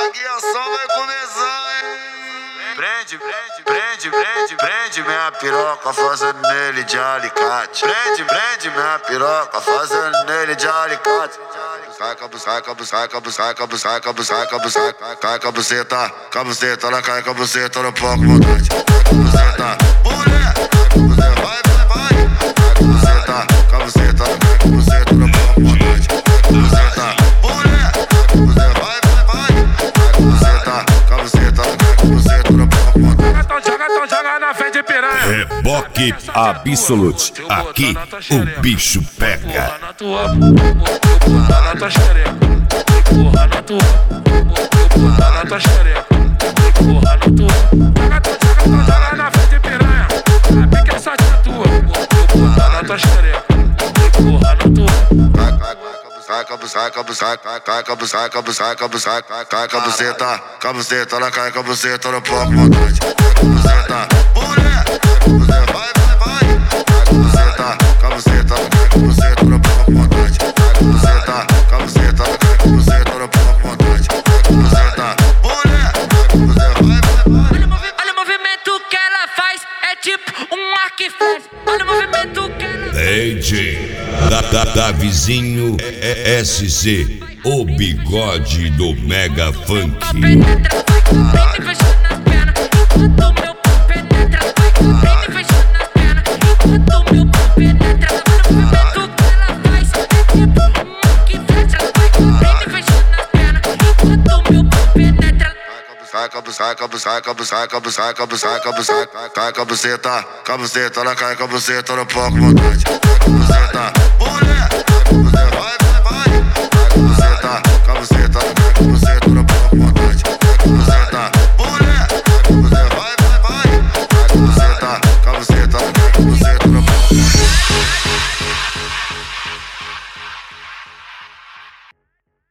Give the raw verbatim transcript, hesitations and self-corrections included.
Aqui o som vai começar, hein? Prende, prende, prende, prende, prende minha piroca, fazendo nele de alicate. Prende, prende minha piroca, fazendo nele de alicate. Sai, cabu, sai, cabu, sai, cabu, sai, cabu, sai, cabu, sai, cabu, sai, cai, cabuceta, cabuceta, ela cai, cabuceta, no pouco vontade. Cabuceta, mulher, cabuceta, vai, vai, vai. Cabuceta, cabuceta, cai, cabuceta, no pouco vontade. Cabuceta, mulher, cabuceta, vai, vai, vai. Cabuceta, cabuceta, cai, cabuceta, no pouco vontade. Joga, joga, então joga na frente de piranha. Reboque Absolute. Aqui o bicho pega. Na tua, botar na tua xereca. Empurra na tua, botar na tua xereca. Empurra na tua. Joga, então joga, então joga na frente de piranha. Sabe que essa tia tua, botar na tua xereca. Empurra na tua. Sai, cabu, sai, cabu, sai, cai, cai, cabu, sai, cabu, sai, cabu, sai, cai, cai, cabuceta, cabuceta, ela cai, cabuceta, no pouco vontade. Cabuceta, mulher, cabuceta, vai, vai, vai. Cabuceta, cabuceta, cai, cabuceta, no pouco vontade. Cabuceta, cabuceta, cai, cabuceta, no pouco vontade. Cabuceta, mulher, cabuceta, vai, vai, vai. Olha o movimento que ela faz, é tipo um arco e flecha. Olha o movimento que ela faz. D J da, da, da vizinho S C, o bigode do Mega Funk. Penetra, vai, vem fechando as pernas. Enquanto meu pau penetra, vai, vem fechando as pernas. Enquanto meu pau penetra, olha o movimento que ela faz, é tipo um arco e flecha. Vai, vem fechando as pernas. Enquanto meu pau penetra. Sai, cabu, sai, cabu, sai, cabu, sai, cabu, sai, cabu, sai, cabu, sai, cai, cai, cabuceta, cabuceta, ela cai, cabuceta, no pouco vontade. Cabuceta,